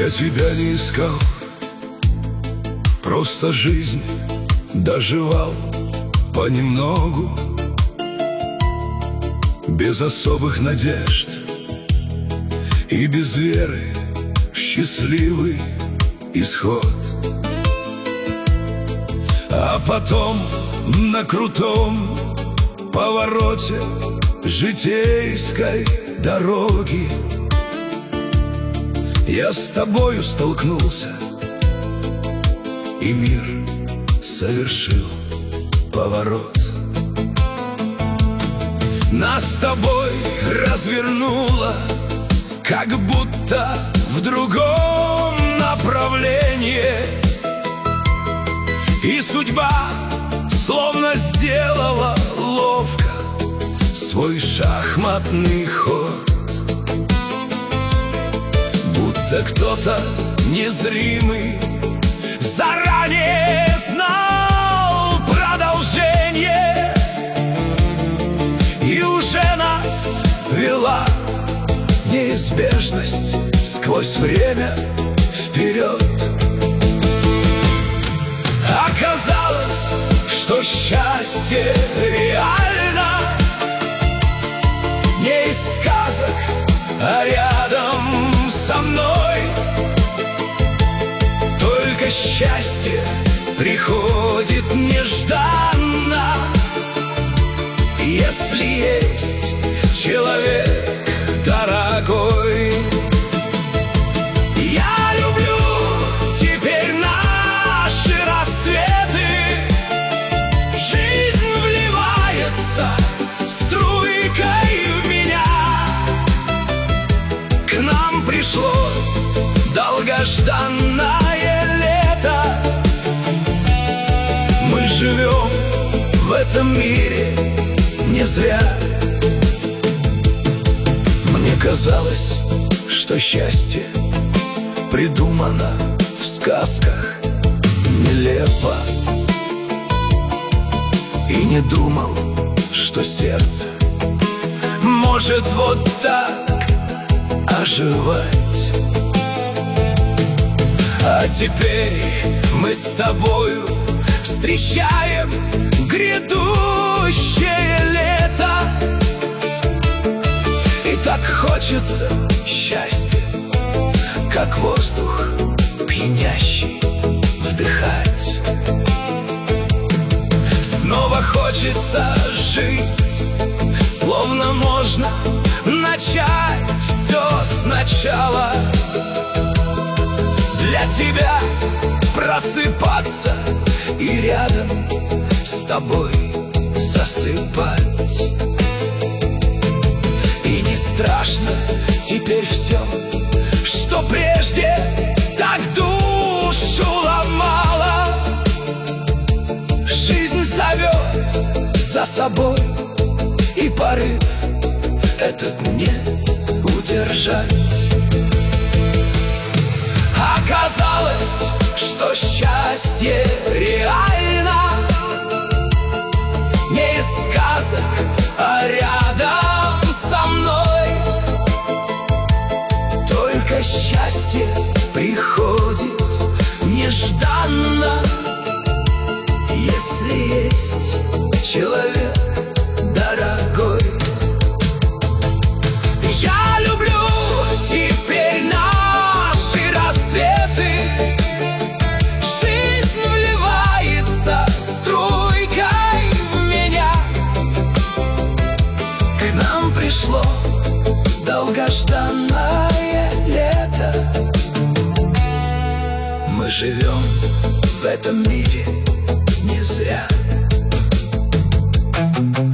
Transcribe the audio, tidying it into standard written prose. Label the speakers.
Speaker 1: Я тебя не искал, просто жизнь доживал понемногу, без особых надежд и без веры в счастливый исход. А потом на крутом повороте житейской дороги я с тобою столкнулся, и мир совершил поворот. Нас с тобой развернуло, как будто в другом направлении, и судьба словно сделала ловко свой шахматный ход. Будто кто-то незримый заранее знал продолжение, и уже нас вела неизбежность сквозь время вперед. Оказалось, что счастье реально не из сказок, а рядом со мной. Только счастье приходит нежданно, если есть человек дорогой. Я люблю теперь наши рассветы. Жизнь вливается струйкой в меня. К нам пришло долгожданное лето. Мы живем в этом мире не зря. Мне казалось, что счастье придумано в сказках нелепо, и не думал, что сердце может вот так оживать. А теперь мы с тобою встречаем грядущее лето, и так хочется счастья, как воздух пьянящий, вдыхать. Снова хочется жить, словно можно начать все сначала. Для тебя просыпаться и рядом с тобой засыпать. И не страшно теперь все, что прежде так душу ломало. Жизнь зовет за собой, и порыв этот не удержать. Оказалось, что счастье реально не из сказок, а рядом со мной. Только счастье приходит нежданно, если есть человек дорогой. Я люблю теперь наши рассветы. Жизнь вливается струйкой в меня. К нам пришло долгожданное лето. Мы живем в этом мире не зря.